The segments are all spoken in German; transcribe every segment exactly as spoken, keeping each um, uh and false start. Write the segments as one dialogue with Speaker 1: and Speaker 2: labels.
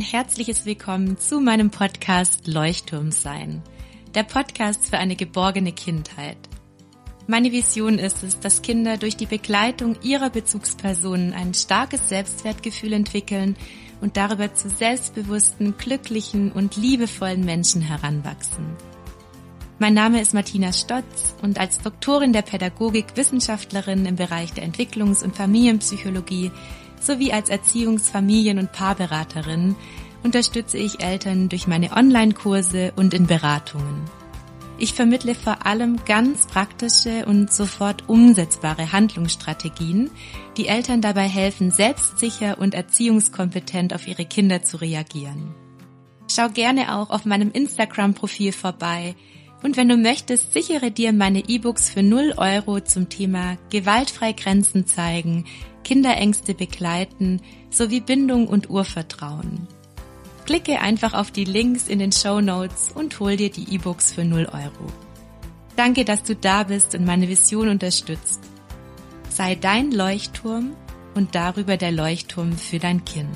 Speaker 1: herzliches Willkommen zu meinem Podcast Leuchtturm sein, der Podcast für eine geborgene Kindheit. Meine Vision ist es, dass Kinder durch die Begleitung ihrer Bezugspersonen ein starkes Selbstwertgefühl entwickeln und darüber zu selbstbewussten, glücklichen und liebevollen Menschen heranwachsen. Mein Name ist Martina Stotz und als Doktorin der Pädagogik, Wissenschaftlerin im Bereich der Entwicklungs- und Familienpsychologie sowie als Erziehungs-, Familien- und Paarberaterin unterstütze ich Eltern durch meine Online-Kurse und in Beratungen. Ich vermittle vor allem ganz praktische und sofort umsetzbare Handlungsstrategien, die Eltern dabei helfen, selbstsicher und erziehungskompetent auf ihre Kinder zu reagieren. Schau gerne auch auf meinem Instagram-Profil vorbei und wenn du möchtest, sichere dir meine E-Books für null Euro zum Thema gewaltfrei Grenzen zeigen, Kinderängste begleiten sowie Bindung und Urvertrauen. Klicke einfach auf die Links in den Shownotes und hol dir die E-Books für null Euro. Danke, dass du da bist und meine Vision unterstützt. Sei dein Leuchtturm und darüber der Leuchtturm für dein Kind.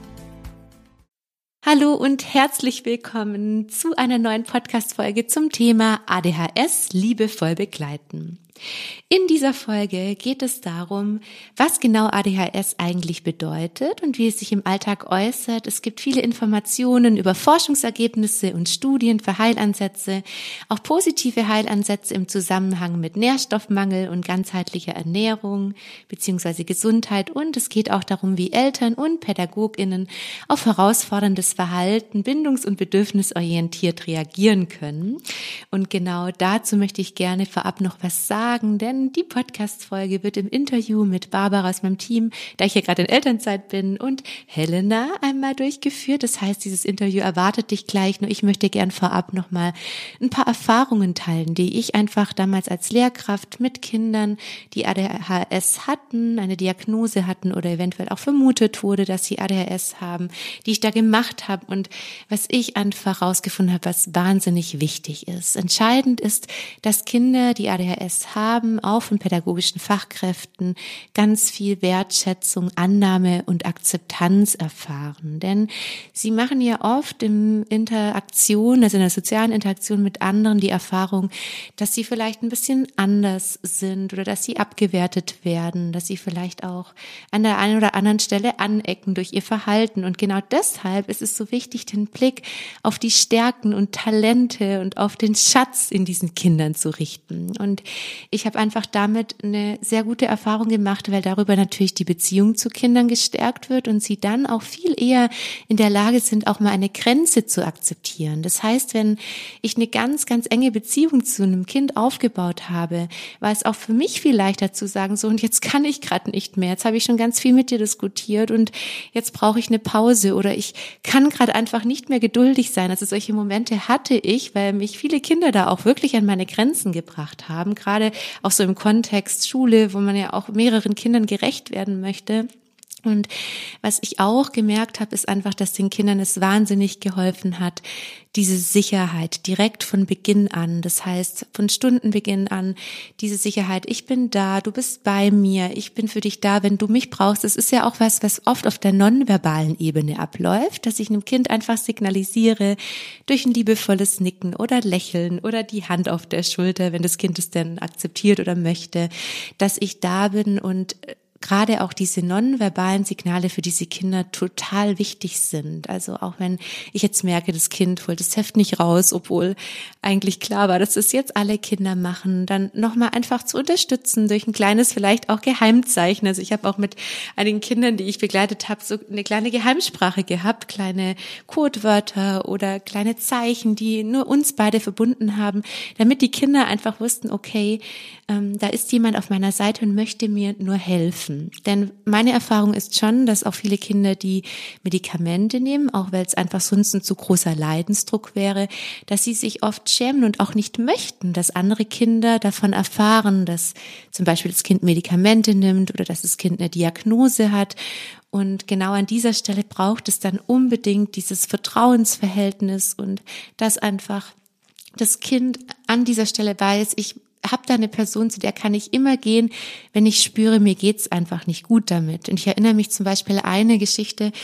Speaker 1: Hallo und herzlich willkommen zu einer neuen Podcast-Folge zum Thema A D H S liebevoll begleiten. In dieser Folge geht es darum, was genau A D H S eigentlich bedeutet und wie es sich im Alltag äußert. Es gibt viele Informationen über Forschungsergebnisse und Studien für Heilansätze, auch positive Heilansätze im Zusammenhang mit Nährstoffmangel und ganzheitlicher Ernährung bzw. Gesundheit. Und es geht auch darum, wie Eltern und PädagogInnen auf herausforderndes Verhalten bindungs- und bedürfnisorientiert reagieren können. Und genau dazu möchte ich gerne vorab noch was sagen. Denn die Podcast-Folge wird im Interview mit Barbara aus meinem Team, da ich hier gerade in Elternzeit bin, und Helena einmal durchgeführt. Das heißt, dieses Interview erwartet dich gleich, nur ich möchte gern vorab nochmal ein paar Erfahrungen teilen, die ich einfach damals als Lehrkraft mit Kindern, die A D H S hatten, eine Diagnose hatten oder eventuell auch vermutet wurde, dass sie A D H S haben, die ich da gemacht habe und was ich einfach rausgefunden habe, was wahnsinnig wichtig ist. Entscheidend ist, dass Kinder, die A D H S haben, auch von pädagogischen Fachkräften ganz viel Wertschätzung, Annahme und Akzeptanz erfahren. Denn sie machen ja oft in Interaktion, also in der sozialen Interaktion mit anderen die Erfahrung, dass sie vielleicht ein bisschen anders sind oder dass sie abgewertet werden, dass sie vielleicht auch an der einen oder anderen Stelle anecken durch ihr Verhalten. Und genau deshalb ist es so wichtig, den Blick auf die Stärken und Talente und auf den Schatz in diesen Kindern zu richten. Und ich habe einfach damit eine sehr gute Erfahrung gemacht, weil darüber natürlich die Beziehung zu Kindern gestärkt wird und sie dann auch viel eher in der Lage sind, auch mal eine Grenze zu akzeptieren. Das heißt, wenn ich eine ganz, ganz enge Beziehung zu einem Kind aufgebaut habe, war es auch für mich viel leichter zu sagen, so und jetzt kann ich gerade nicht mehr, jetzt habe ich schon ganz viel mit dir diskutiert und jetzt brauche ich eine Pause oder ich kann gerade einfach nicht mehr geduldig sein. Also solche Momente hatte ich, weil mich viele Kinder da auch wirklich an meine Grenzen gebracht haben, gerade auch so im Kontext Schule, wo man ja auch mehreren Kindern gerecht werden möchte. Und was ich auch gemerkt habe, ist einfach, dass den Kindern es wahnsinnig geholfen hat, diese Sicherheit direkt von Beginn an, das heißt von Stundenbeginn an, diese Sicherheit, ich bin da, du bist bei mir, ich bin für dich da, wenn du mich brauchst. Das ist ja auch was, was oft auf der nonverbalen Ebene abläuft, dass ich einem Kind einfach signalisiere durch ein liebevolles Nicken oder Lächeln oder die Hand auf der Schulter, wenn das Kind es denn akzeptiert oder möchte, dass ich da bin und gerade auch diese nonverbalen Signale für diese Kinder total wichtig sind. Also auch wenn ich jetzt merke, das Kind holt das Heft nicht raus, obwohl eigentlich klar war, dass es jetzt alle Kinder machen, dann nochmal einfach zu unterstützen durch ein kleines, vielleicht auch Geheimzeichen. Also ich habe auch mit einigen Kindern, die ich begleitet habe, so eine kleine Geheimsprache gehabt, kleine Codewörter oder kleine Zeichen, die nur uns beide verbunden haben, damit die Kinder einfach wussten, okay, ähm, da ist jemand auf meiner Seite und möchte mir nur helfen. Denn meine Erfahrung ist schon, dass auch viele Kinder, die Medikamente nehmen, auch weil es einfach sonst ein zu großer Leidensdruck wäre, dass sie sich oft schämen und auch nicht möchten, dass andere Kinder davon erfahren, dass zum Beispiel das Kind Medikamente nimmt oder dass das Kind eine Diagnose hat. Und genau an dieser Stelle braucht es dann unbedingt dieses Vertrauensverhältnis und dass einfach das Kind an dieser Stelle weiß, ich habe da eine Person, zu der kann ich immer gehen, wenn ich spüre, mir geht's einfach nicht gut damit. Und ich erinnere mich zum Beispiel an eine Geschichte,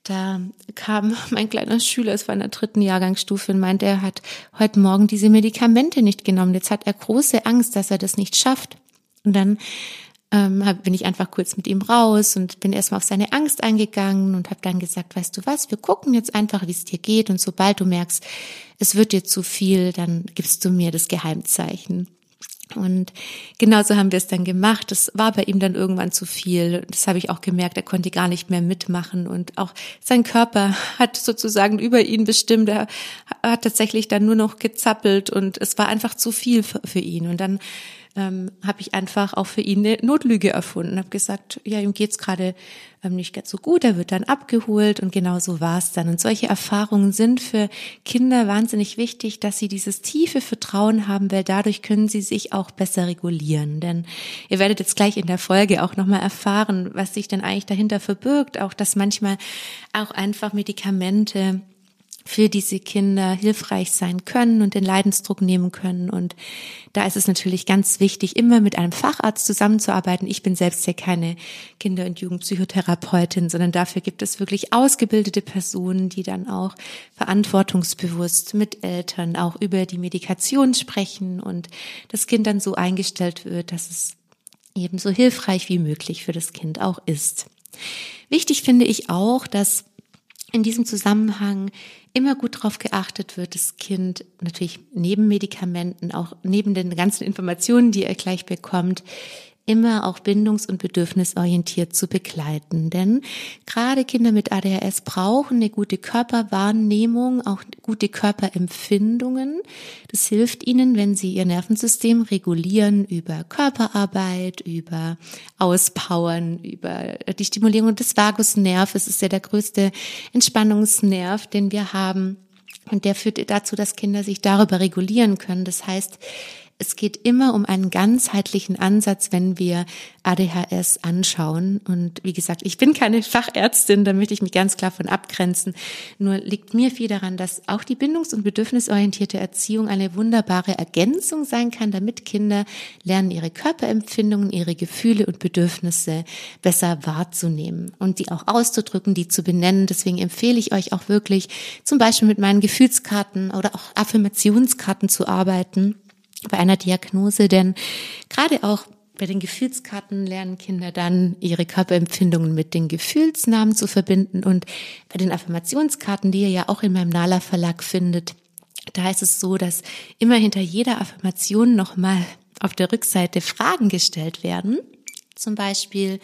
Speaker 1: Da kam mein kleiner Schüler, es war in der dritten Jahrgangsstufe, und meinte, er hat heute Morgen diese Medikamente nicht genommen. Jetzt hat er große Angst, dass er das nicht schafft. Und dann ähm, bin ich einfach kurz mit ihm raus und bin erstmal auf seine Angst eingegangen und habe dann gesagt, weißt du was, wir gucken jetzt einfach, wie es dir geht. Und sobald du merkst, es wird dir zu viel, dann gibst du mir das Geheimzeichen. Und genauso haben wir es dann gemacht. Das war bei ihm dann irgendwann zu viel. Das habe ich auch gemerkt. Er konnte gar nicht mehr mitmachen und auch sein Körper hat sozusagen über ihn bestimmt. Er hat tatsächlich dann nur noch gezappelt und es war einfach zu viel für, für ihn. Und dann ähm, habe ich einfach auch für ihn eine Notlüge erfunden. Habe gesagt, ja, ihm geht's gerade ähm, nicht ganz so gut. Er wird dann abgeholt und genau so war es dann. Und solche Erfahrungen sind für Kinder wahnsinnig wichtig, dass sie dieses tiefe Vertrauen haben, weil dadurch können sie sich auch besser regulieren. Denn ihr werdet jetzt gleich in der Folge auch nochmal erfahren, was sich denn eigentlich dahinter verbirgt. Auch, dass manchmal auch einfach Medikamente für diese Kinder hilfreich sein können und den Leidensdruck nehmen können. Und da ist es natürlich ganz wichtig, immer mit einem Facharzt zusammenzuarbeiten. Ich bin selbst ja keine Kinder- und Jugendpsychotherapeutin, sondern dafür gibt es wirklich ausgebildete Personen, die dann auch verantwortungsbewusst mit Eltern auch über die Medikation sprechen und das Kind dann so eingestellt wird, dass es eben so hilfreich wie möglich für das Kind auch ist. Wichtig finde ich auch, dass in diesem Zusammenhang immer gut darauf geachtet wird, das Kind natürlich neben Medikamenten, auch neben den ganzen Informationen, die er gleich bekommt, immer auch bindungs- und bedürfnisorientiert zu begleiten. Denn gerade Kinder mit A D H S brauchen eine gute Körperwahrnehmung, auch gute Körperempfindungen. Das hilft ihnen, wenn sie ihr Nervensystem regulieren über Körperarbeit, über Auspowern, über die Stimulierung des Vagusnervs. Es ist ja der größte Entspannungsnerv, den wir haben. Und der führt dazu, dass Kinder sich darüber regulieren können. Das heißt, es geht immer um einen ganzheitlichen Ansatz, wenn wir A D H S anschauen. Und wie gesagt, ich bin keine Fachärztin, da möchte ich mich ganz klar von abgrenzen. Nur liegt mir viel daran, dass auch die bindungs- und bedürfnisorientierte Erziehung eine wunderbare Ergänzung sein kann, damit Kinder lernen, ihre Körperempfindungen, ihre Gefühle und Bedürfnisse besser wahrzunehmen und die auch auszudrücken, die zu benennen. Deswegen empfehle ich euch auch wirklich, zum Beispiel mit meinen Gefühlskarten oder auch Affirmationskarten zu arbeiten bei einer Diagnose, denn gerade auch bei den Gefühlskarten lernen Kinder dann, ihre Körperempfindungen mit den Gefühlsnamen zu verbinden, und bei den Affirmationskarten, die ihr ja auch in meinem Nala Verlag findet, da ist es so, dass immer hinter jeder Affirmation nochmal auf der Rückseite Fragen gestellt werden. Zum Beispiel,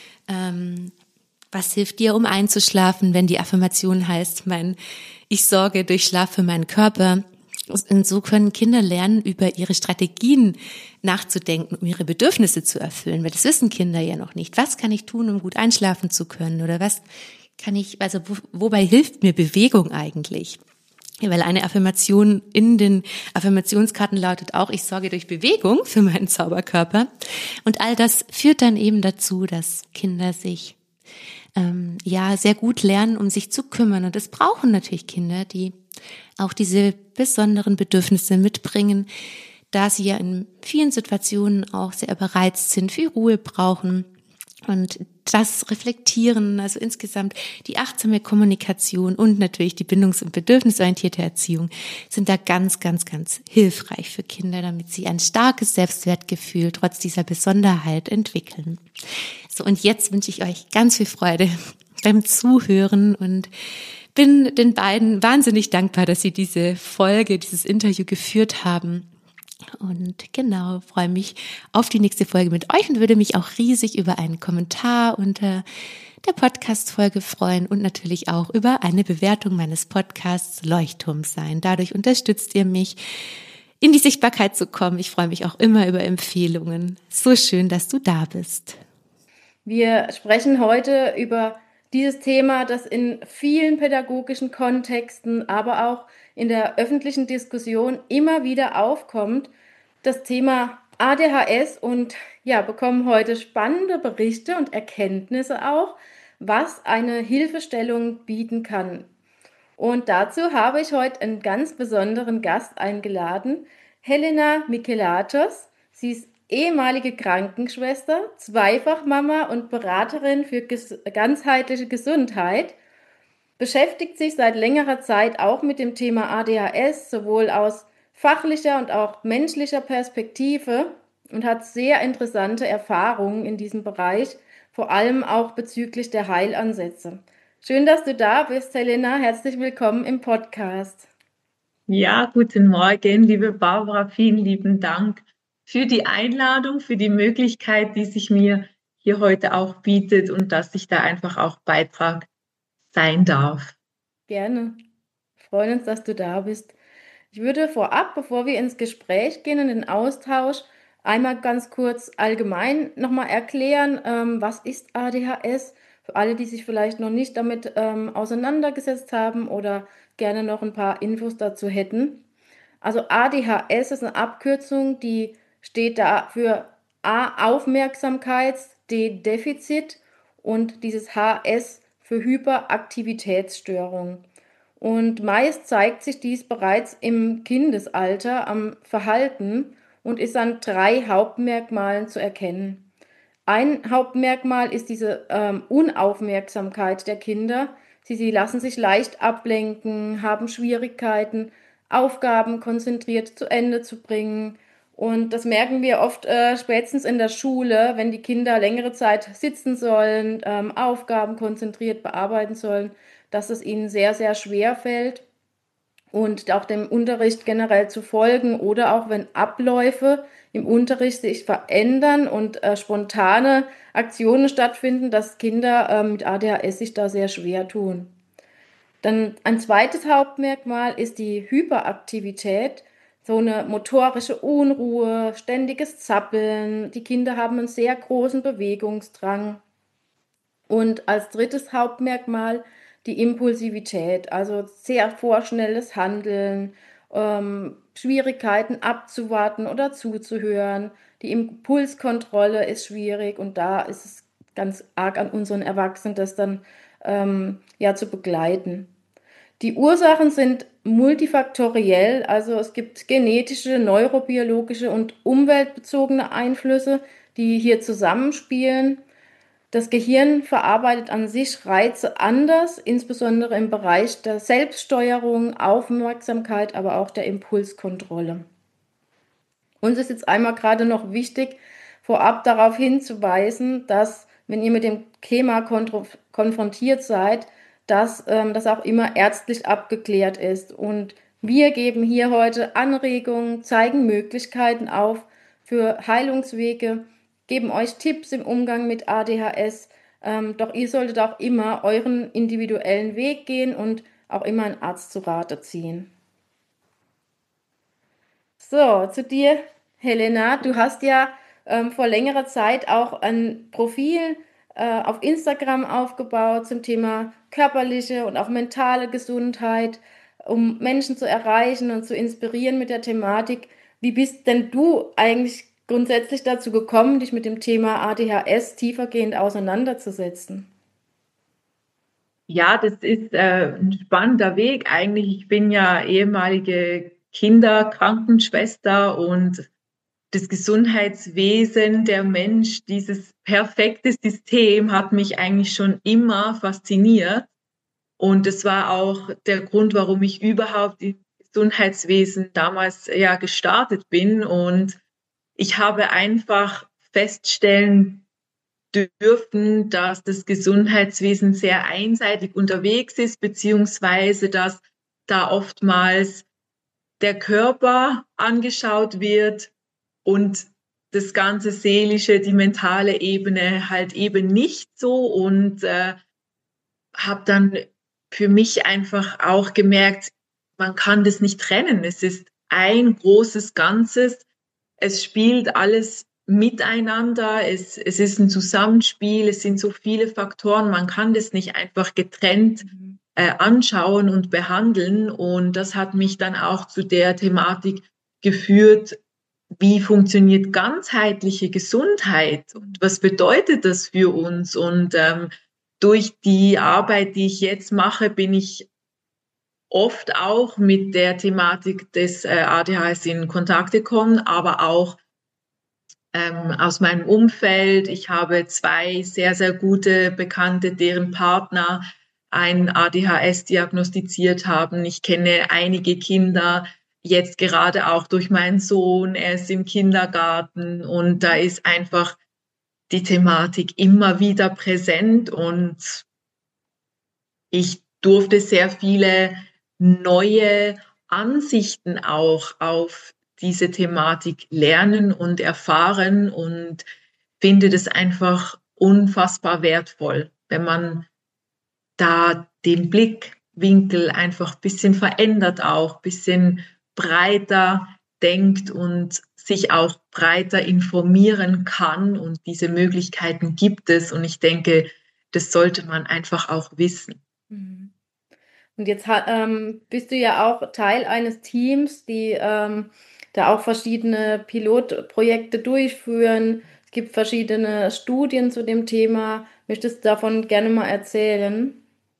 Speaker 1: ähm, was hilft dir, um einzuschlafen, wenn die Affirmation heißt, mein, ich sorge durch Schlaf für meinen Körper. Und so können Kinder lernen, über ihre Strategien nachzudenken, um ihre Bedürfnisse zu erfüllen. Weil das wissen Kinder ja noch nicht. Was kann ich tun, um gut einschlafen zu können? Oder was kann ich, also wo, wobei hilft mir Bewegung eigentlich? Weil eine Affirmation in den Affirmationskarten lautet auch, ich sorge durch Bewegung für meinen Zauberkörper. Und all das führt dann eben dazu, dass Kinder sich ähm, ja sehr gut lernen, um sich zu kümmern. Und es brauchen natürlich Kinder, die auch diese besonderen Bedürfnisse mitbringen, da sie ja in vielen Situationen auch sehr überreizt sind, viel Ruhe brauchen. Und das Reflektieren, also insgesamt die achtsame Kommunikation und natürlich die bindungs- und bedürfnisorientierte Erziehung sind da ganz, ganz, ganz hilfreich für Kinder, damit sie ein starkes Selbstwertgefühl trotz dieser Besonderheit entwickeln. So, und jetzt wünsche ich euch ganz viel Freude beim Zuhören und bin den beiden wahnsinnig dankbar, dass sie diese Folge, dieses Interview geführt haben. Und genau, freue mich auf die nächste Folge mit euch und würde mich auch riesig über einen Kommentar unter der Podcast-Folge freuen und natürlich auch über eine Bewertung meines Podcasts Leuchtturm sein. Dadurch unterstützt ihr mich, in die Sichtbarkeit zu kommen. Ich freue mich auch immer über Empfehlungen. So schön, dass du da bist.
Speaker 2: Wir sprechen heute über dieses Thema, das in vielen pädagogischen Kontexten, aber auch in der öffentlichen Diskussion immer wieder aufkommt, das Thema A D H S, und ja, bekommen heute spannende Berichte und Erkenntnisse auch, was eine Hilfestellung bieten kann. Und dazu habe ich heute einen ganz besonderen Gast eingeladen, Helena Michelatos. Sie ist ehemalige Krankenschwester, Zweifachmama und Beraterin für ges- ganzheitliche Gesundheit. beschäftigt sich seit längerer Zeit auch mit dem Thema A D H S, sowohl aus fachlicher und auch menschlicher Perspektive und hat sehr interessante Erfahrungen in diesem Bereich, vor allem auch bezüglich der Heilansätze. Schön, dass du da bist, Helena. Herzlich willkommen im Podcast.
Speaker 3: Ja, guten Morgen, liebe Barbara. Vielen lieben Dank für die Einladung, für die Möglichkeit, die sich mir hier heute auch bietet und dass ich da einfach auch Beitrag sein darf.
Speaker 2: Gerne. Wir freuen uns, dass du da bist. Ich würde vorab, bevor wir ins Gespräch gehen, in den Austausch, einmal ganz kurz allgemein nochmal erklären, ähm, was ist A D H S? Für alle, die sich vielleicht noch nicht damit ähm, auseinandergesetzt haben oder gerne noch ein paar Infos dazu hätten. Also A D H S ist eine Abkürzung, die steht da für A, Aufmerksamkeits-, D, Defizit und dieses H S für Hyperaktivitätsstörung. Und meist zeigt sich dies bereits im Kindesalter am Verhalten und ist an drei Hauptmerkmalen zu erkennen. Ein Hauptmerkmal ist diese ähm, Unaufmerksamkeit der Kinder. Sie, sie lassen sich leicht ablenken, haben Schwierigkeiten, Aufgaben konzentriert zu Ende zu bringen. Und das merken wir oft äh, spätestens in der Schule, wenn die Kinder längere Zeit sitzen sollen, ähm, Aufgaben konzentriert bearbeiten sollen, dass es ihnen sehr, sehr schwer fällt und auch dem Unterricht generell zu folgen oder auch wenn Abläufe im Unterricht sich verändern und äh, spontane Aktionen stattfinden, dass Kinder äh, mit A D H S sich da sehr schwer tun. Dann ein zweites Hauptmerkmal ist die Hyperaktivität, so eine motorische Unruhe, ständiges Zappeln. Die Kinder haben einen sehr großen Bewegungsdrang. Und als drittes Hauptmerkmal die Impulsivität, also sehr vorschnelles Handeln, ähm, Schwierigkeiten abzuwarten oder zuzuhören. Die Impulskontrolle ist schwierig und da ist es ganz arg an unseren Erwachsenen, das dann ähm, ja, zu begleiten. Die Ursachen sind multifaktoriell, also es gibt genetische, neurobiologische und umweltbezogene Einflüsse, die hier zusammenspielen. Das Gehirn verarbeitet an sich Reize anders, insbesondere im Bereich der Selbststeuerung, Aufmerksamkeit, aber auch der Impulskontrolle. Uns ist jetzt einmal gerade noch wichtig, vorab darauf hinzuweisen, dass, wenn ihr mit dem Thema konfrontiert seid, dass ähm, das auch immer ärztlich abgeklärt ist. Und wir geben hier heute Anregungen, zeigen Möglichkeiten auf für Heilungswege, geben euch Tipps im Umgang mit A D H S. Ähm, doch ihr solltet auch immer euren individuellen Weg gehen und auch immer einen Arzt zu Rate ziehen. So, zu dir, Helena. Du hast ja ähm, vor längerer Zeit auch ein Profil äh, auf Instagram aufgebaut zum Thema körperliche und auch mentale Gesundheit, um Menschen zu erreichen und zu inspirieren mit der Thematik. Wie bist denn du eigentlich grundsätzlich dazu gekommen, dich mit dem Thema A D H S tiefergehend auseinanderzusetzen?
Speaker 3: Ja, das ist äh, ein spannender Weg eigentlich. Ich bin ja ehemalige Kinderkrankenschwester und das Gesundheitswesen, der Mensch, dieses perfekte System hat mich eigentlich schon immer fasziniert. Und das war auch der Grund, warum ich überhaupt im Gesundheitswesen damals ja gestartet bin. Und ich habe einfach feststellen dürfen, dass das Gesundheitswesen sehr einseitig unterwegs ist, beziehungsweise dass da oftmals der Körper angeschaut wird und das ganze seelische, die mentale Ebene halt eben nicht so, und äh, habe dann für mich einfach auch gemerkt, man kann das nicht trennen. Es ist ein großes Ganzes. Es spielt alles miteinander. Es, es ist ein Zusammenspiel. Es sind so viele Faktoren. Man kann das nicht einfach getrennt äh, anschauen und behandeln. Und das hat mich dann auch zu der Thematik geführt, wie funktioniert ganzheitliche Gesundheit und was bedeutet das für uns? Und ähm, durch die Arbeit, die ich jetzt mache, bin ich oft auch mit der Thematik des äh, A D H S in Kontakt gekommen, aber auch ähm, aus meinem Umfeld. Ich habe zwei sehr, sehr gute Bekannte, deren Partner ein A D H S diagnostiziert haben. Ich kenne einige Kinder, jetzt gerade auch durch meinen Sohn, er ist im Kindergarten und da ist einfach die Thematik immer wieder präsent und ich durfte sehr viele neue Ansichten auch auf diese Thematik lernen und erfahren und finde das einfach unfassbar wertvoll, wenn man da den Blickwinkel einfach ein bisschen verändert auch, ein bisschen breiter denkt und sich auch breiter informieren kann und diese Möglichkeiten gibt es und ich denke, das sollte man einfach auch wissen.
Speaker 2: Und jetzt ähm, bist du ja auch Teil eines Teams, die ähm, da auch verschiedene Pilotprojekte durchführen. Es gibt verschiedene Studien zu dem Thema. Möchtest du davon gerne mal erzählen?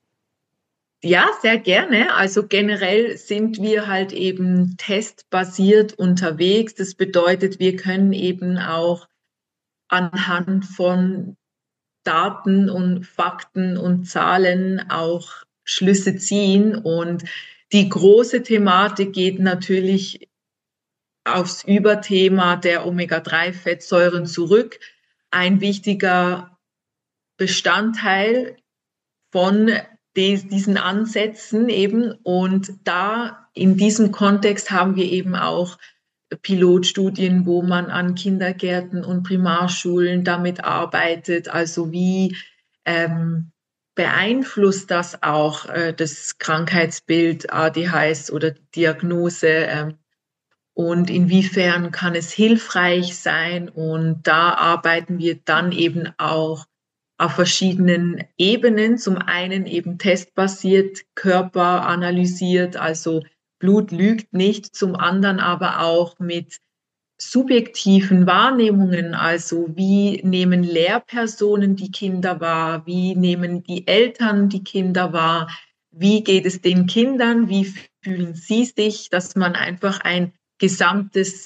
Speaker 3: Ja, sehr gerne. Also generell sind wir halt eben testbasiert unterwegs. Das bedeutet, wir können eben auch anhand von Daten und Fakten und Zahlen auch Schlüsse ziehen. Und die große Thematik geht natürlich aufs Überthema der Omega drei Fettsäuren zurück. Ein wichtiger Bestandteil von diesen Ansätzen eben. Und da in diesem Kontext haben wir eben auch Pilotstudien, wo man an Kindergärten und Primarschulen damit arbeitet. Also wie ähm, beeinflusst das auch äh, das Krankheitsbild A D H S oder die Diagnose ähm, und inwiefern kann es hilfreich sein? Und da arbeiten wir dann eben auch auf verschiedenen Ebenen. Zum einen eben testbasiert, körperanalysiert, also Blut lügt nicht. Zum anderen aber auch mit subjektiven Wahrnehmungen, also wie nehmen Lehrpersonen die Kinder wahr, wie nehmen die Eltern die Kinder wahr, wie geht es den Kindern, wie fühlen sie sich, dass man einfach ein gesamtes,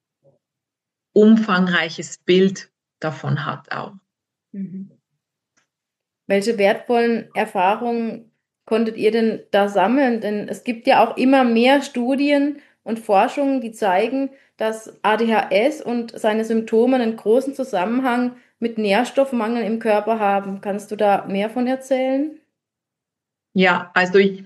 Speaker 3: umfangreiches Bild davon hat auch.
Speaker 2: Mhm. Welche wertvollen Erfahrungen konntet ihr denn da sammeln? Denn es gibt ja auch immer mehr Studien und Forschungen, die zeigen, dass A D H S und seine Symptome einen großen Zusammenhang mit Nährstoffmangel im Körper haben. Kannst du da mehr von erzählen?
Speaker 3: Ja, also ich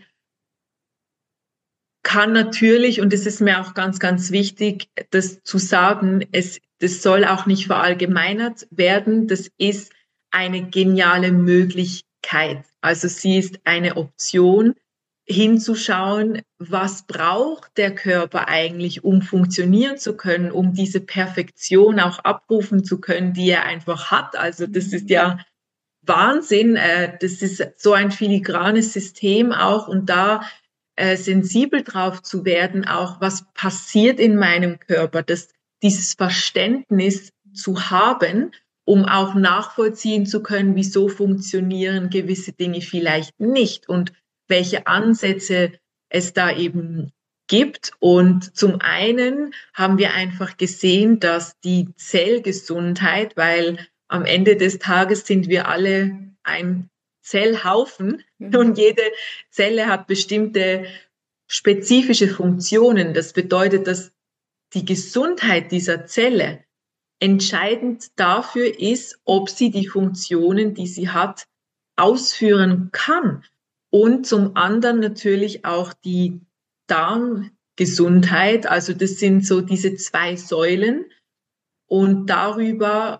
Speaker 3: kann natürlich, und es ist mir auch ganz, ganz wichtig, das zu sagen, es, das soll auch nicht verallgemeinert werden. Das ist eine geniale Möglichkeit. Also sie ist eine Option, hinzuschauen, was braucht der Körper eigentlich, um funktionieren zu können, um diese Perfektion auch abrufen zu können, die er einfach hat. Also das ist ja Wahnsinn. Das ist so ein filigranes System auch und da äh, sensibel drauf zu werden, auch was passiert in meinem Körper, dass dieses Verständnis zu haben, um auch nachvollziehen zu können, wieso funktionieren gewisse Dinge vielleicht nicht und welche Ansätze es da eben gibt. Und zum einen haben wir einfach gesehen, dass die Zellgesundheit, weil am Ende des Tages sind wir alle ein Zellhaufen mhm. und jede Zelle hat bestimmte spezifische Funktionen. Das bedeutet, dass die Gesundheit dieser Zelle entscheidend dafür ist, ob sie die Funktionen, die sie hat, ausführen kann. Und zum anderen natürlich auch die Darmgesundheit. Also das sind so diese zwei Säulen. Und darüber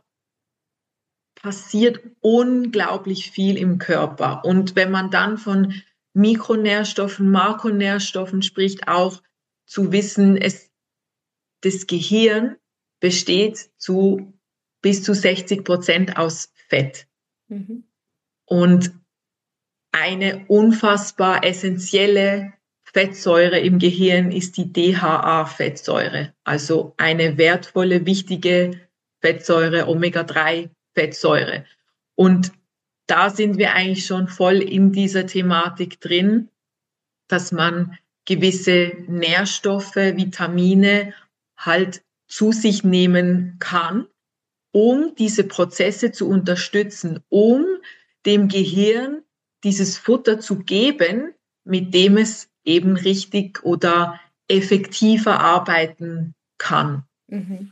Speaker 3: passiert unglaublich viel im Körper. Und wenn man dann von Mikronährstoffen, Makronährstoffen spricht, auch zu wissen, es, das Gehirn besteht zu bis zu sechzig Prozent aus Fett. Mhm. Und eine unfassbar essentielle Fettsäure im Gehirn ist die D H A-Fettsäure, also eine wertvolle, wichtige Fettsäure, Omega drei Fettsäure. Und da sind wir eigentlich schon voll in dieser Thematik drin, dass man gewisse Nährstoffe, Vitamine halt zu sich nehmen kann, um diese Prozesse zu unterstützen, um dem Gehirn dieses Futter zu geben, mit dem es eben richtig oder effektiver arbeiten kann.
Speaker 2: Mhm.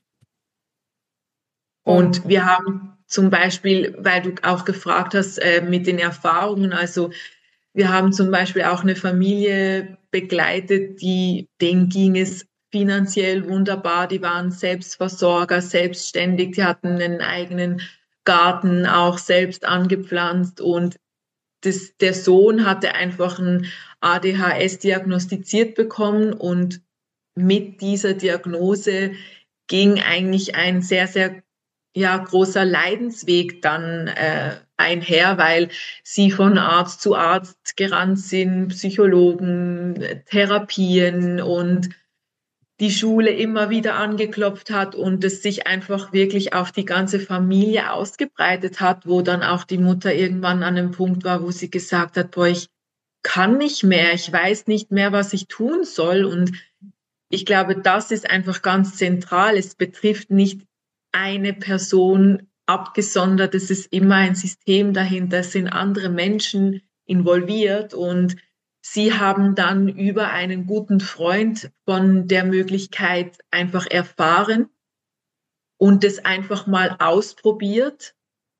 Speaker 3: Und wir haben zum Beispiel, weil du auch gefragt hast, äh, mit den Erfahrungen, also wir haben zum Beispiel auch eine Familie begleitet, die, denen ging es finanziell wunderbar, die waren Selbstversorger, selbstständig, die hatten einen eigenen Garten auch selbst angepflanzt und das, der Sohn hatte einfach ein A D H S diagnostiziert bekommen und mit dieser Diagnose ging eigentlich ein sehr, sehr ja, großer Leidensweg dann äh, einher, weil sie von Arzt zu Arzt gerannt sind, Psychologen, Therapien und die Schule immer wieder angeklopft hat und es sich einfach wirklich auf die ganze Familie ausgebreitet hat, wo dann auch die Mutter irgendwann an einem Punkt war, wo sie gesagt hat, boah, ich kann nicht mehr, ich weiß nicht mehr, was ich tun soll. Und ich glaube, das ist einfach ganz zentral. Es betrifft nicht eine Person abgesondert, es ist immer ein System dahinter, es sind andere Menschen involviert und sie haben dann über einen guten Freund von der Möglichkeit einfach erfahren und es einfach mal ausprobiert.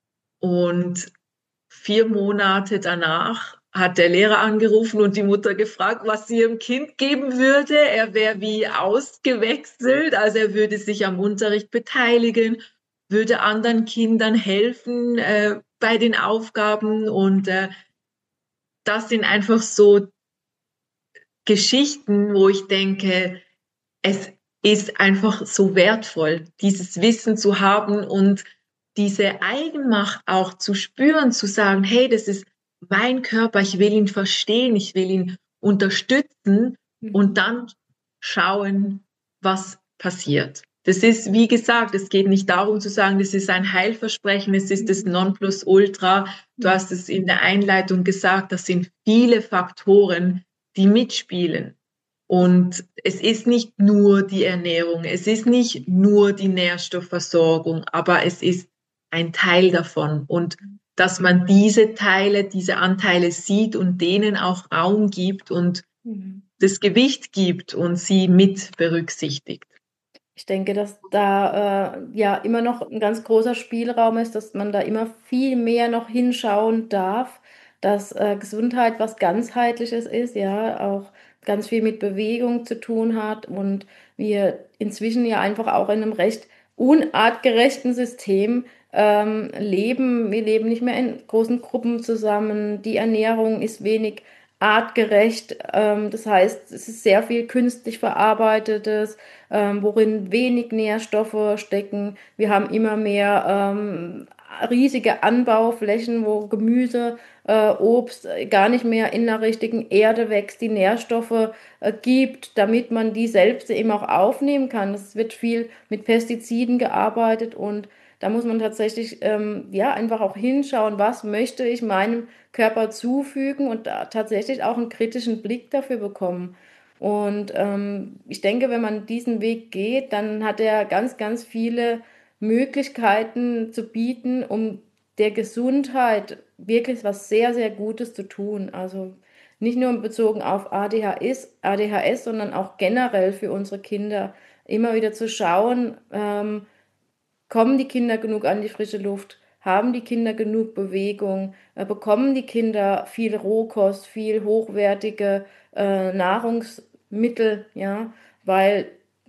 Speaker 3: Und vier Monate danach hat der Lehrer angerufen und die Mutter gefragt, was sie ihrem Kind geben würde. Er wäre wie ausgewechselt, also er würde sich am Unterricht beteiligen, würde anderen Kindern helfen äh, bei den Aufgaben und äh, das sind einfach so Geschichten, wo ich denke, es ist einfach so wertvoll, dieses Wissen zu haben und diese Eigenmacht auch zu spüren, zu sagen, hey, das ist mein Körper, ich will ihn verstehen, ich will ihn unterstützen und dann schauen, was passiert. Das ist, wie gesagt, es geht nicht darum zu sagen, das ist ein Heilversprechen, es ist das Nonplusultra. Du hast es in der Einleitung gesagt, das sind viele Faktoren, die mitspielen. Und es ist nicht nur die Ernährung, es ist nicht nur die Nährstoffversorgung, aber es ist ein Teil davon. Und dass man diese Teile, diese Anteile sieht und denen auch Raum gibt und
Speaker 2: Mhm.
Speaker 3: das Gewicht gibt und sie mit berücksichtigt.
Speaker 2: Ich denke, dass da äh, ja immer noch ein ganz großer Spielraum ist, dass man da immer viel mehr noch hinschauen darf, dass äh, Gesundheit was Ganzheitliches ist, ja, auch ganz viel mit Bewegung zu tun hat und wir inzwischen ja einfach auch in einem recht unartgerechten System ähm, leben. Wir leben nicht mehr in großen Gruppen zusammen. Die Ernährung ist wenig artgerecht. Ähm, das heißt, es ist sehr viel künstlich verarbeitetes, ähm, worin wenig Nährstoffe stecken. Wir haben immer mehr ähm, riesige Anbauflächen, wo Gemüse, äh, Obst gar nicht mehr in der richtigen Erde wächst, die Nährstoffe äh, gibt, damit man die selbst eben auch aufnehmen kann. Es wird viel mit Pestiziden gearbeitet und da muss man tatsächlich ähm, ja einfach auch hinschauen, was möchte ich meinem Körper zufügen und da tatsächlich auch einen kritischen Blick dafür bekommen. Und ähm, ich denke, wenn man diesen Weg geht, dann hat er ganz, ganz viele Möglichkeiten zu bieten, um der Gesundheit wirklich was sehr, sehr Gutes zu tun. Also nicht nur bezogen auf A D H S, A D H S, sondern auch generell für unsere Kinder immer wieder zu schauen, ähm, kommen die Kinder genug an die frische Luft? Haben die Kinder genug Bewegung? Äh, bekommen die Kinder viel Rohkost, viel hochwertige äh, Nahrungsmittel? Ja, weil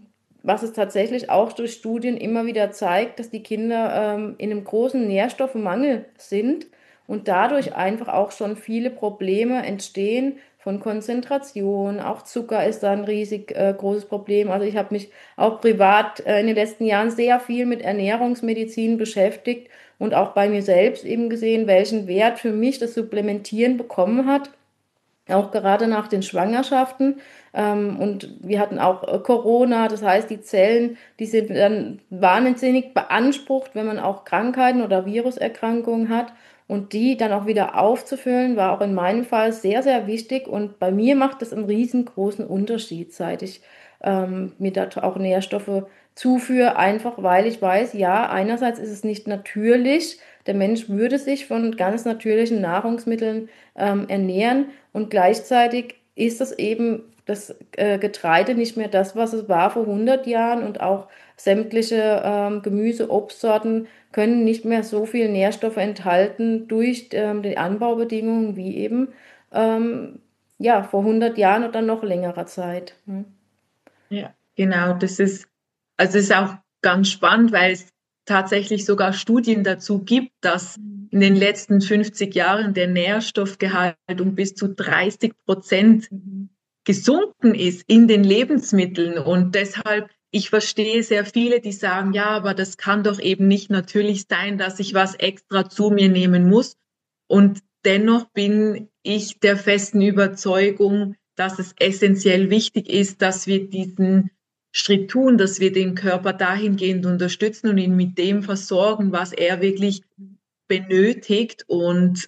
Speaker 2: was es tatsächlich auch durch Studien immer wieder zeigt, dass die Kinder ähm, in einem großen Nährstoffmangel sind und dadurch einfach auch schon viele Probleme entstehen von Konzentration. Auch Zucker ist da ein riesig äh, großes Problem. Also ich habe mich auch privat äh, in den letzten Jahren sehr viel mit Ernährungsmedizin beschäftigt und auch bei mir selbst eben gesehen, welchen Wert für mich das Supplementieren bekommen hat, auch gerade nach den Schwangerschaften. Ähm, und wir hatten auch äh, Corona, das heißt, die Zellen, die sind dann wahnsinnig beansprucht, wenn man auch Krankheiten oder Viruserkrankungen hat. Und die dann auch wieder aufzufüllen, war auch in meinem Fall sehr, sehr wichtig. Und bei mir macht das einen riesengroßen Unterschied, seit ich ähm, mir da auch Nährstoffe zuführe, einfach weil ich weiß, ja, einerseits ist es nicht natürlich, der Mensch würde sich von ganz natürlichen Nahrungsmitteln ähm, ernähren und gleichzeitig ist es eben das äh, Getreide nicht mehr das, was es war vor hundert Jahren und auch sämtliche ähm, Gemüse, Obstsorten können nicht mehr so viel Nährstoffe enthalten durch ähm, die Anbaubedingungen wie eben ähm, ja, vor hundert Jahren oder noch längerer Zeit. Hm.
Speaker 3: Ja, genau. Das ist, also es ist auch ganz spannend, weil es tatsächlich sogar Studien dazu gibt, dass in den letzten fünfzig Jahren der Nährstoffgehalt um bis zu dreißig Prozent gesunken ist in den Lebensmitteln. Und deshalb, ich verstehe sehr viele, die sagen, ja, aber das kann doch eben nicht natürlich sein, dass ich was extra zu mir nehmen muss. Und dennoch bin ich der festen Überzeugung, dass es essentiell wichtig ist, dass wir diesen Schritt tun, dass wir den Körper dahingehend unterstützen und ihn mit dem versorgen, was er wirklich benötigt. Und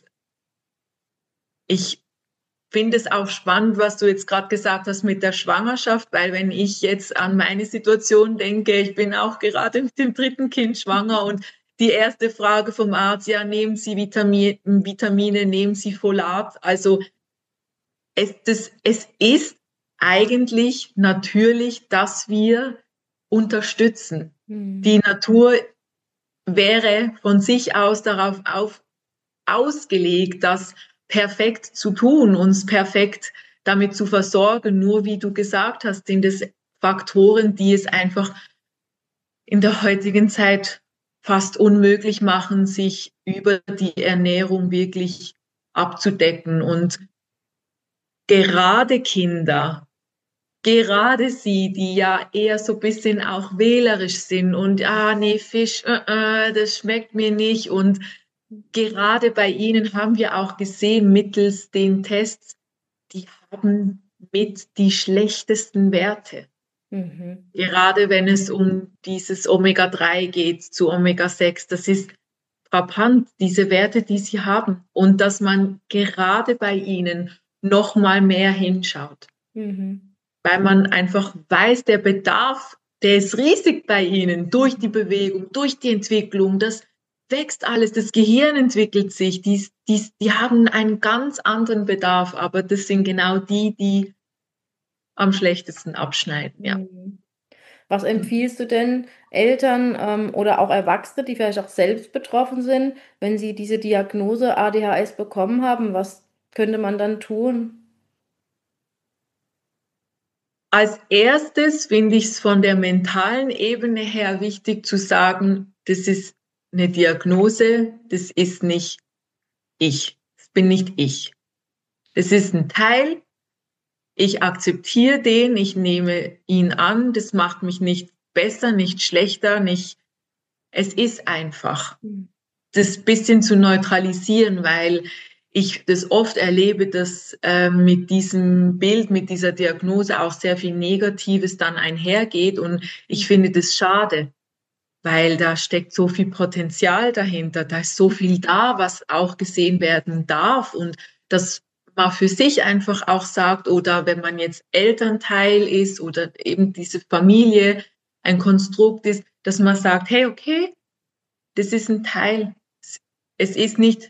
Speaker 3: ich finde es auch spannend, was du jetzt gerade gesagt hast mit der Schwangerschaft, weil wenn ich jetzt an meine Situation denke, ich bin auch gerade mit dem dritten Kind schwanger und die erste Frage vom Arzt, ja, nehmen Sie Vitamine, Vitamine, nehmen Sie Folat. Also es, das, es ist eigentlich natürlich, dass wir unterstützen.
Speaker 2: Hm.
Speaker 3: Die Natur wäre von sich aus darauf auf, ausgelegt, das perfekt zu tun, uns perfekt damit zu versorgen. Nur wie du gesagt hast, sind es Faktoren, die es einfach in der heutigen Zeit fast unmöglich machen, sich über die Ernährung wirklich abzudecken. Und gerade Kinder, gerade sie, die ja eher so ein bisschen auch wählerisch sind und, ah, nee, Fisch, äh, äh, das schmeckt mir nicht. Und gerade bei ihnen haben wir auch gesehen, mittels den Tests, die haben mit die schlechtesten Werte.
Speaker 2: Mhm.
Speaker 3: Gerade wenn es um dieses Omega drei geht, zu Omega sechs, das ist frappant, diese Werte, die sie haben. Und dass man gerade bei ihnen noch mal mehr hinschaut.
Speaker 2: Mhm.
Speaker 3: Weil man einfach weiß, der Bedarf, der ist riesig bei ihnen, durch die Bewegung, durch die Entwicklung, das wächst alles, das Gehirn entwickelt sich, die, die, die haben einen ganz anderen Bedarf, aber das sind genau die, die am schlechtesten abschneiden, ja.
Speaker 2: Mhm. Was empfiehlst du denn Eltern ähm, oder auch Erwachsene, die vielleicht auch selbst betroffen sind, wenn sie diese Diagnose A D H S bekommen haben? Was könnte man dann tun?
Speaker 3: Als erstes finde ich es von der mentalen Ebene her wichtig zu sagen, das ist eine Diagnose, das ist nicht ich, das bin nicht ich. Das ist ein Teil, ich akzeptiere den, ich nehme ihn an, das macht mich nicht besser, nicht schlechter, nicht, es ist einfach.
Speaker 2: Mhm.
Speaker 3: Das bisschen zu neutralisieren, weil ich das oft erlebe, dass äh, mit diesem Bild, mit dieser Diagnose auch sehr viel Negatives dann einhergeht. Und ich finde das schade, weil da steckt so viel Potenzial dahinter. Da ist so viel da, was auch gesehen werden darf. Und dass man für sich einfach auch sagt, oder wenn man jetzt Elternteil ist oder eben diese Familie ein Konstrukt ist, dass man sagt, hey, okay, das ist ein Teil. Es ist nicht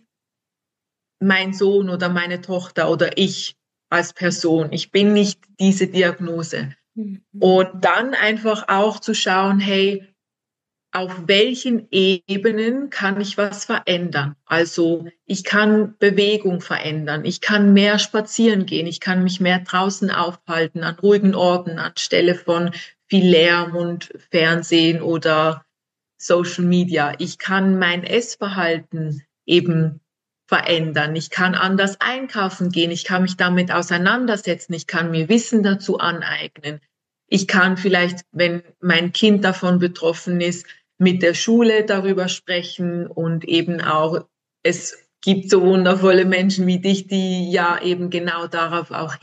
Speaker 3: mein Sohn oder meine Tochter oder ich als Person. Ich bin nicht diese Diagnose.
Speaker 2: Mhm.
Speaker 3: Und dann einfach auch zu schauen, hey, auf welchen Ebenen kann ich was verändern? Also ich kann Bewegung verändern, ich kann mehr spazieren gehen, ich kann mich mehr draußen aufhalten, an ruhigen Orten, anstelle von viel Lärm und Fernsehen oder Social Media. Ich kann mein Essverhalten eben verändern. Ich kann anders einkaufen gehen. Ich kann mich damit auseinandersetzen. Ich kann mir Wissen dazu aneignen. Ich kann vielleicht, wenn mein Kind davon betroffen ist, mit der Schule darüber sprechen und eben auch, es gibt so wundervolle Menschen wie dich, die ja eben genau darauf auch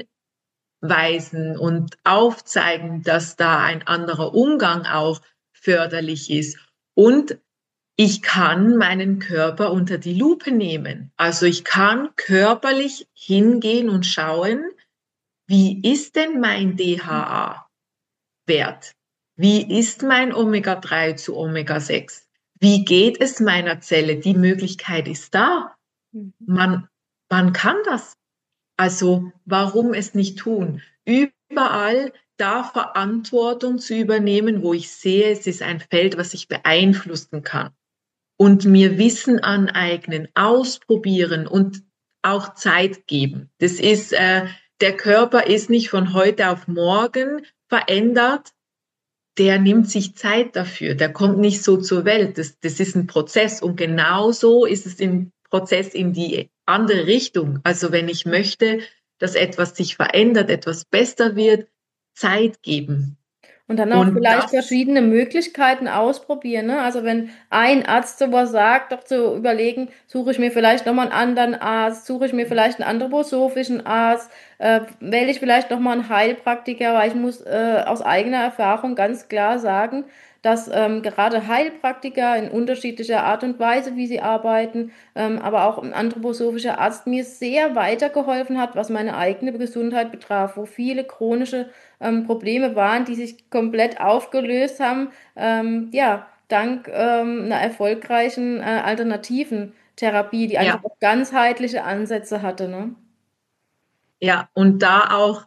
Speaker 3: hinweisen und aufzeigen, dass da ein anderer Umgang auch förderlich ist. Und ich kann meinen Körper unter die Lupe nehmen. Also ich kann körperlich hingehen und schauen, wie ist denn mein D H A-Wert? Wie ist mein Omega drei zu Omega sechs? Wie geht es meiner Zelle? Die Möglichkeit ist da. Mhm. Man, man kann das. Also warum es nicht tun? Überall da Verantwortung zu übernehmen, wo ich sehe, es ist ein Feld, was ich beeinflussen kann. Und mir Wissen aneignen, ausprobieren und auch Zeit geben. Das ist, äh, der Körper ist nicht von heute auf morgen verändert. Der nimmt sich Zeit dafür. Der kommt nicht so zur Welt. Das, das ist ein Prozess. Und genauso ist es im Prozess in die andere Richtung. Also wenn ich möchte, dass etwas sich verändert, etwas besser wird, Zeit geben.
Speaker 2: Und dann auch und vielleicht das, verschiedene Möglichkeiten ausprobieren. Ne? Also wenn ein Arzt sowas sagt, doch zu überlegen, suche ich mir vielleicht nochmal einen anderen Arzt, suche ich mir vielleicht einen anthroposophischen Arzt, äh, wähle ich vielleicht nochmal einen Heilpraktiker, weil ich muss äh, aus eigener Erfahrung ganz klar sagen, dass ähm, gerade Heilpraktiker in unterschiedlicher Art und Weise, wie sie arbeiten, ähm, aber auch ein anthroposophischer Arzt mir sehr weitergeholfen hat, was meine eigene Gesundheit betraf, wo viele chronische ähm, Probleme waren, die sich komplett aufgelöst haben, ähm, ja, dank ähm, einer erfolgreichen äh, alternativen Therapie, die einfach ja. auch ganzheitliche Ansätze hatte. Ne?
Speaker 3: Ja, und da auch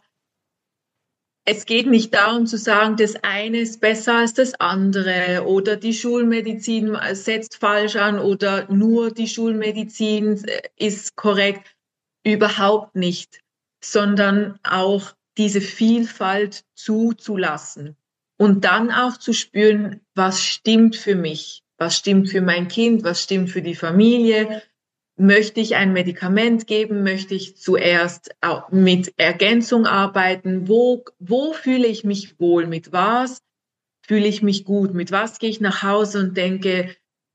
Speaker 3: es geht nicht darum zu sagen, das eine ist besser als das andere oder die Schulmedizin setzt falsch an oder nur die Schulmedizin ist korrekt. Überhaupt nicht, sondern auch diese Vielfalt zuzulassen und dann auch zu spüren, was stimmt für mich, was stimmt für mein Kind, was stimmt für die Familie. Möchte ich ein Medikament geben? Möchte ich zuerst mit Ergänzung arbeiten? Wo, wo fühle ich mich wohl? Mit was fühle ich mich gut? Mit was gehe ich nach Hause und denke,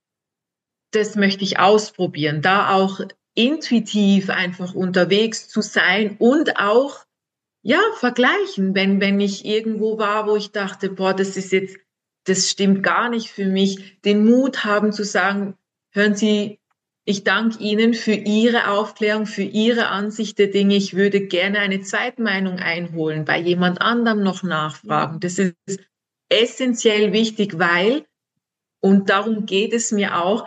Speaker 3: das möchte ich ausprobieren? Da auch intuitiv einfach unterwegs zu sein und auch, ja, vergleichen. Wenn, wenn ich irgendwo war, wo ich dachte, boah, das ist jetzt, das stimmt gar nicht für mich, den Mut haben zu sagen, hören Sie, ich danke Ihnen für Ihre Aufklärung, für Ihre Ansicht der Dinge. Ich würde gerne eine Zweitmeinung einholen, bei jemand anderem noch nachfragen. Das ist essentiell wichtig, weil, und darum geht es mir auch,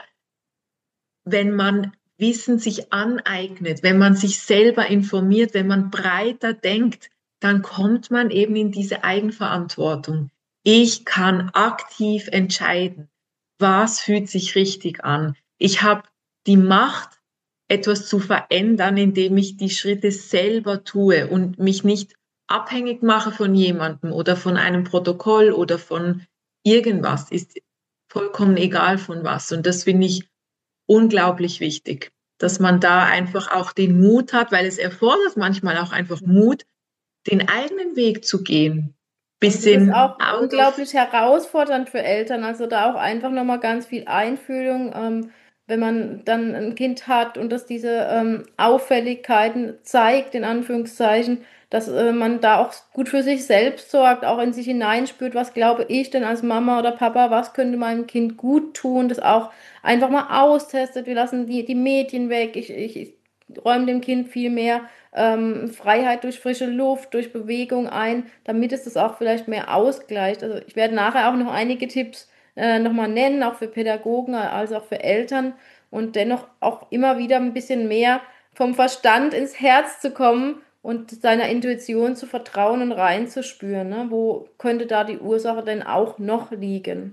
Speaker 3: wenn man Wissen sich aneignet, wenn man sich selber informiert, wenn man breiter denkt, dann kommt man eben in diese Eigenverantwortung. Ich kann aktiv entscheiden, was fühlt sich richtig an. Ich habe die Macht, etwas zu verändern, indem ich die Schritte selber tue und mich nicht abhängig mache von jemandem oder von einem Protokoll oder von irgendwas. Ist vollkommen egal von was. Und das finde ich unglaublich wichtig, dass man da einfach auch den Mut hat, weil es erfordert manchmal auch einfach Mut, den eigenen Weg zu gehen.
Speaker 2: Bisschen das ist auch unglaublich herausfordernd für Eltern, also da auch einfach nochmal ganz viel Einfühlung, ähm, wenn man dann ein Kind hat und das diese ähm, Auffälligkeiten zeigt, in Anführungszeichen, dass äh, man da auch gut für sich selbst sorgt, auch in sich hineinspürt, was glaube ich denn als Mama oder Papa, was könnte meinem Kind gut tun, das auch einfach mal austestet, wir lassen die, die Medien weg, ich, ich, ich räume dem Kind viel mehr ähm, Freiheit durch frische Luft, durch Bewegung ein, damit es das auch vielleicht mehr ausgleicht. Also ich werde nachher auch noch einige Tipps äh, nochmal nennen, auch für Pädagogen als auch für Eltern und dennoch auch immer wieder ein bisschen mehr vom Verstand ins Herz zu kommen und seiner Intuition zu vertrauen und reinzuspüren. Ne? Wo könnte da die Ursache denn auch noch liegen?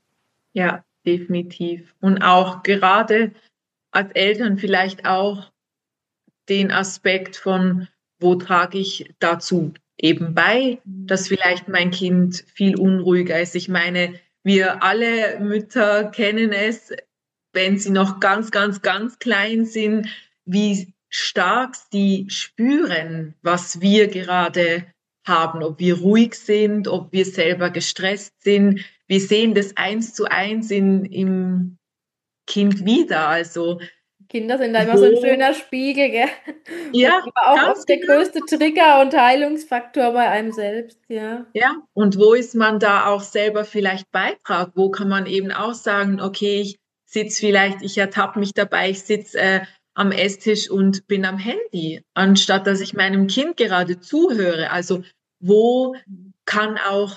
Speaker 3: Ja, definitiv. Und auch gerade als Eltern vielleicht auch den Aspekt von, wo trage ich dazu eben bei, dass vielleicht mein Kind viel unruhiger ist. Ich meine, wir alle Mütter kennen es, wenn sie noch ganz, ganz, ganz klein sind, wie stark sie spüren, was wir gerade haben, ob wir ruhig sind, ob wir selber gestresst sind. Wir sehen das eins zu eins in, im Kind wieder. Also
Speaker 2: Kinder sind da immer wo, so ein schöner Spiegel, gell?
Speaker 3: Ja,
Speaker 2: aber auch oft der größte Trigger und Heilungsfaktor bei einem selbst, ja.
Speaker 3: Ja, und wo ist man da auch selber vielleicht Beitrag? Wo kann man eben auch sagen, okay, ich sitze vielleicht, ich ertappe mich dabei, ich sitze äh, am Esstisch und bin am Handy, anstatt dass ich meinem Kind gerade zuhöre. Also wo kann auch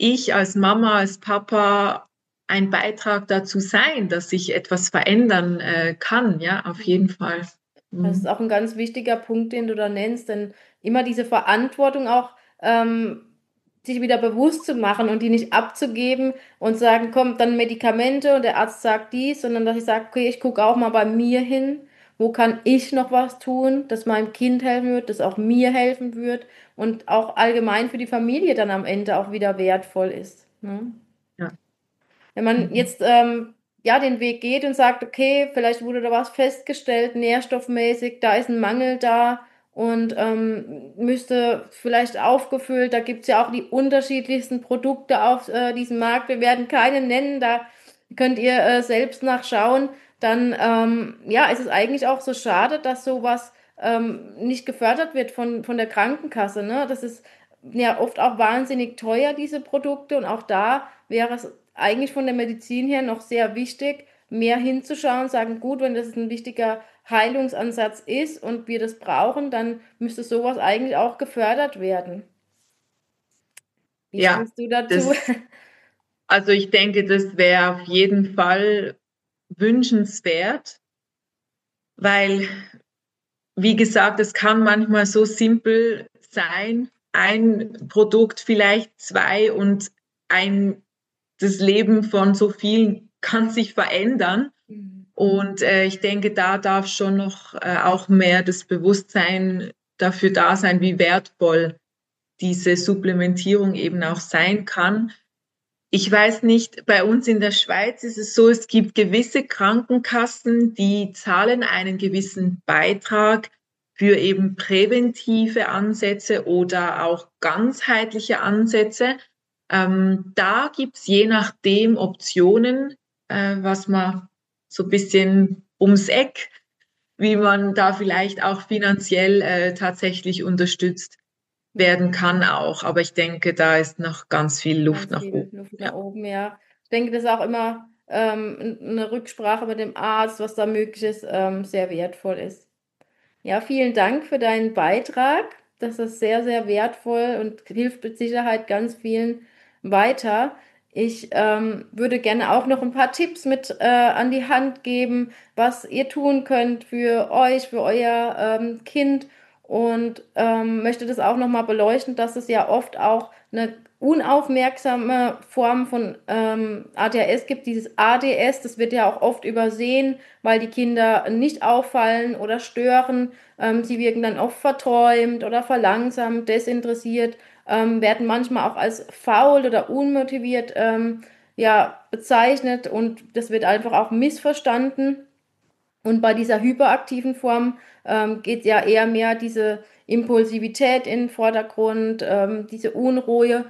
Speaker 3: ich als Mama, als Papa ein Beitrag dazu sein, dass sich etwas verändern äh, kann, ja, auf jeden Fall.
Speaker 2: Das ist
Speaker 3: Mhm.
Speaker 2: auch ein ganz wichtiger Punkt, den du da nennst, denn immer diese Verantwortung auch ähm, sich wieder bewusst zu machen und die nicht abzugeben und sagen, komm, dann Medikamente und der Arzt sagt dies, sondern dass ich sage, okay, ich gucke auch mal bei mir hin, wo kann ich noch was tun, das meinem Kind helfen wird, das auch mir helfen wird und auch allgemein für die Familie dann am Ende auch wieder wertvoll ist. Ne?
Speaker 3: Ja.
Speaker 2: Wenn man
Speaker 3: Mhm.
Speaker 2: jetzt ähm, ja den Weg geht und sagt, okay, vielleicht wurde da was festgestellt, nährstoffmäßig, da ist ein Mangel da und ähm, müsste vielleicht aufgefüllt, da gibt's ja auch die unterschiedlichsten Produkte auf äh, diesem Markt. Wir werden keine nennen, da könnt ihr äh, selbst nachschauen. Dann ähm, ja, ist es eigentlich auch so schade, dass sowas ähm, nicht gefördert wird von, von der Krankenkasse. Ne? Das ist ja oft auch wahnsinnig teuer, diese Produkte. Und auch da wäre es eigentlich von der Medizin her noch sehr wichtig, mehr hinzuschauen, sagen, gut, wenn das ein wichtiger Heilungsansatz ist und wir das brauchen, dann müsste sowas eigentlich auch gefördert werden. Wie
Speaker 3: Ja,
Speaker 2: stehst du dazu?
Speaker 3: das, also ich denke, das wäre auf jeden Fall wünschenswert, weil, wie gesagt, es kann manchmal so simpel sein, ein Produkt, vielleicht zwei und ein, das Leben von so vielen kann sich verändern.
Speaker 2: Mhm.
Speaker 3: Und äh, ich denke, da darf schon noch äh, auch mehr das Bewusstsein dafür da sein, wie wertvoll diese Supplementierung eben auch sein kann. Ich weiß nicht, bei uns in der Schweiz ist es so, es gibt gewisse Krankenkassen, die zahlen einen gewissen Beitrag für eben präventive Ansätze oder auch ganzheitliche Ansätze. Ähm, da gibt's je nachdem Optionen, äh, was man so ein bisschen ums Eck, wie man da vielleicht auch finanziell äh, tatsächlich unterstützt
Speaker 2: Ja,
Speaker 3: werden kann auch. Aber ich denke, da ist noch ganz viel Luft
Speaker 2: ganz
Speaker 3: nach
Speaker 2: viel
Speaker 3: oben.
Speaker 2: Luft nach
Speaker 3: Ja.
Speaker 2: oben, ja. Ich denke, das ist auch immer ähm, eine Rücksprache mit dem Arzt, was da möglich ist, ähm, sehr wertvoll ist. Ja, vielen Dank für deinen Beitrag. Das ist sehr, sehr wertvoll und hilft mit Sicherheit ganz vielen weiter. Ich ähm, würde gerne auch noch ein paar Tipps mit äh, an die Hand geben, was ihr tun könnt für euch, für euer ähm, Kind und ähm, möchte das auch nochmal beleuchten, dass es ja oft auch eine unaufmerksame Form von ähm, A D H S gibt, dieses A D S, das wird ja auch oft übersehen, weil die Kinder nicht auffallen oder stören. Ähm, sie wirken dann oft verträumt oder verlangsamt, desinteressiert, ähm, werden manchmal auch als faul oder unmotiviert ähm, ja, bezeichnet und das wird einfach auch missverstanden. Und bei dieser hyperaktiven Form ähm, geht ja eher mehr diese Impulsivität in den Vordergrund, ähm, diese Unruhe.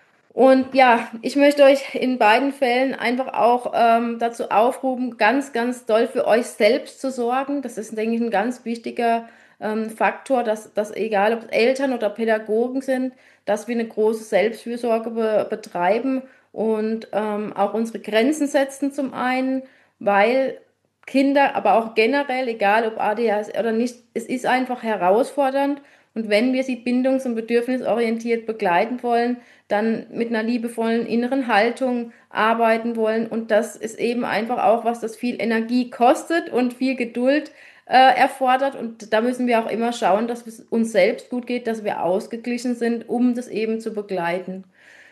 Speaker 2: Und ja, ich möchte euch in beiden Fällen einfach auch ähm, dazu aufrufen, ganz, ganz doll für euch selbst zu sorgen. Das ist, denke ich, ein ganz wichtiger ähm, Faktor, dass, dass egal ob es Eltern oder Pädagogen sind, dass wir eine große Selbstfürsorge be betreiben und ähm, auch unsere Grenzen setzen zum einen, weil Kinder, aber auch generell, egal ob A D H S oder nicht, es ist einfach herausfordernd. Und wenn wir sie bindungs- und bedürfnisorientiert begleiten wollen, dann mit einer liebevollen inneren Haltung arbeiten wollen. Und das ist eben einfach auch was, das viel Energie kostet und viel Geduld äh, erfordert. Und da müssen wir auch immer schauen, dass es uns selbst gut geht, dass wir ausgeglichen sind, um das eben zu begleiten.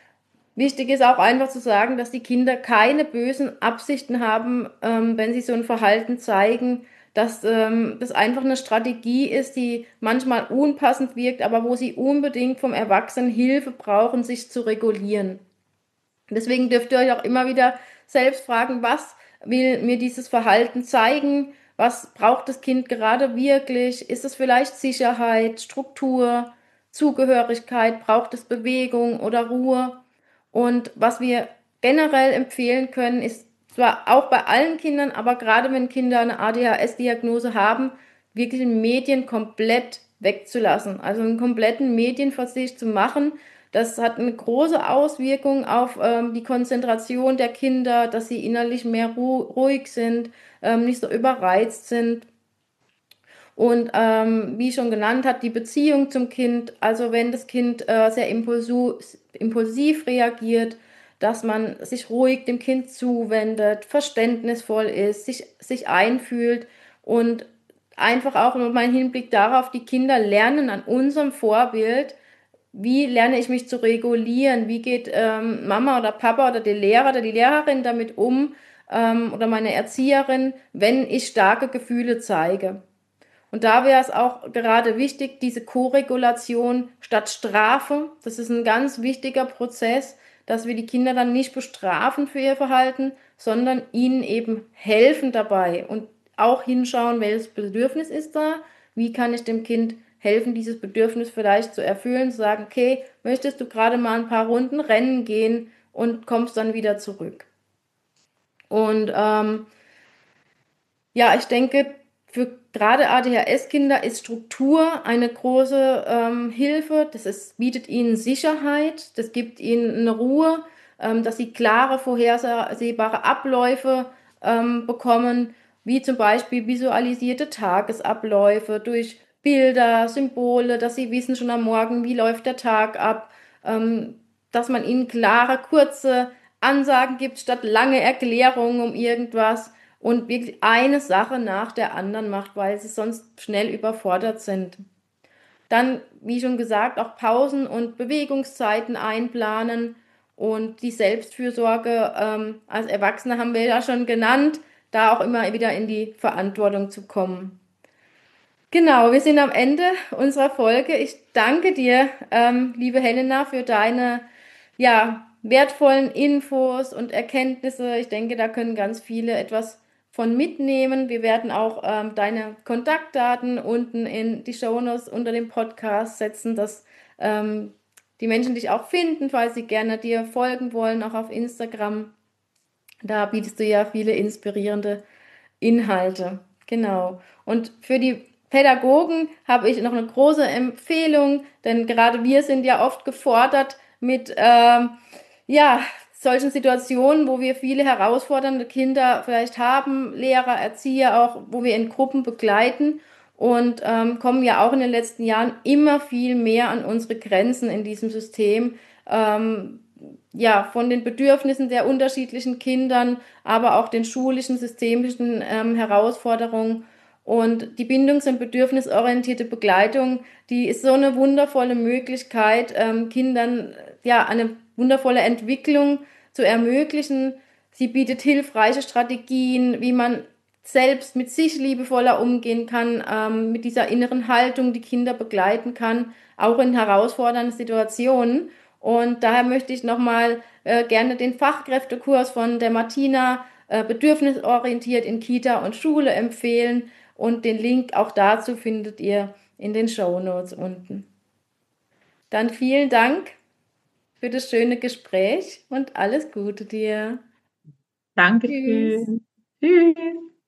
Speaker 2: Wichtig ist auch einfach zu sagen, dass die Kinder keine bösen Absichten haben, ähm, wenn sie so ein Verhalten zeigen, dass ähm, das einfach eine Strategie ist, die manchmal unpassend wirkt, aber wo sie unbedingt vom Erwachsenen Hilfe brauchen, sich zu regulieren. Deswegen dürft ihr euch auch immer wieder selbst fragen, was will mir dieses Verhalten zeigen? Was braucht das Kind gerade wirklich? Ist es vielleicht Sicherheit, Struktur, Zugehörigkeit? Braucht es Bewegung oder Ruhe? Und was wir generell empfehlen können, ist zwar auch bei allen Kindern, aber gerade wenn Kinder eine A D H S-Diagnose haben, wirklich Medien komplett wegzulassen. Also einen kompletten Medienverzicht zu machen. Das hat eine große Auswirkung auf ähm, die Konzentration der Kinder, dass sie innerlich mehr ru ruhig sind, ähm, nicht so überreizt sind. Und ähm, wie schon genannt hat, die Beziehung zum Kind, also wenn das Kind äh, sehr impulsiv, impulsiv reagiert, dass man sich ruhig dem Kind zuwendet, verständnisvoll ist, sich, sich einfühlt und einfach auch mein Hinblick darauf, die Kinder lernen an unserem Vorbild, wie lerne ich mich zu regulieren, wie geht ähm, Mama oder Papa oder der Lehrer oder die Lehrerin damit um ähm, oder meine Erzieherin, wenn ich starke Gefühle zeige. Und da wäre es auch gerade wichtig, diese Koregulation statt Strafe. Das ist ein ganz wichtiger Prozess, dass wir die Kinder dann nicht bestrafen für ihr Verhalten, sondern ihnen eben helfen dabei und auch hinschauen, welches Bedürfnis ist da, wie kann ich dem Kind helfen, dieses Bedürfnis vielleicht zu erfüllen, zu sagen, okay, möchtest du gerade mal ein paar Runden rennen gehen und kommst dann wieder zurück. Und ähm, ja, ich denke, für gerade A D H S-Kinder ist Struktur eine große ähm, Hilfe. Das ist, bietet ihnen Sicherheit, das gibt ihnen eine Ruhe, ähm, dass sie klare, vorhersehbare Abläufe ähm, bekommen, wie zum Beispiel visualisierte Tagesabläufe durch Bilder, Symbole, dass sie wissen schon am Morgen, wie läuft der Tag ab, ähm, dass man ihnen klare, kurze Ansagen gibt, statt lange Erklärungen um irgendwas und wirklich eine Sache nach der anderen macht, weil sie sonst schnell überfordert sind. Dann, wie schon gesagt, auch Pausen und Bewegungszeiten einplanen und die Selbstfürsorge ähm, als Erwachsene haben wir ja schon genannt, da auch immer wieder in die Verantwortung zu kommen. Genau, wir sind am Ende unserer Folge. Ich danke dir, ähm, liebe Helena, für deine ja, wertvollen Infos und Erkenntnisse. Ich denke, da können ganz viele etwas von mitnehmen. Wir werden auch ähm, deine Kontaktdaten unten in die Shownotes unter dem Podcast setzen, dass ähm, die Menschen dich auch finden, falls sie gerne dir folgen wollen, auch auf Instagram. Da bietest du ja viele inspirierende Inhalte. Genau. Und für die Pädagogen habe ich noch eine große Empfehlung, denn gerade wir sind ja oft gefordert mit ähm, ja, solchen Situationen, wo wir viele herausfordernde Kinder vielleicht haben, Lehrer, Erzieher auch, wo wir in Gruppen begleiten und ähm, kommen ja auch in den letzten Jahren immer viel mehr an unsere Grenzen in diesem System. Ähm, ja, von den Bedürfnissen der unterschiedlichen Kindern, aber auch den schulischen, systemischen ähm, Herausforderungen. Und die bindungs- und bedürfnisorientierte Begleitung, die ist so eine wundervolle Möglichkeit, ähm, Kindern ja eine wundervolle Entwicklung zu ermöglichen. Sie bietet hilfreiche Strategien, wie man selbst mit sich liebevoller umgehen kann, ähm, mit dieser inneren Haltung die Kinder begleiten kann, auch in herausfordernden Situationen. Und daher möchte ich nochmal äh, gerne den Fachkräftekurs von der Martina äh, bedürfnisorientiert in Kita und Schule empfehlen. Und den Link auch dazu findet ihr in den Shownotes unten. Dann vielen Dank für das schöne Gespräch und alles Gute dir. Tschüss.
Speaker 3: Dankeschön. Tschüss.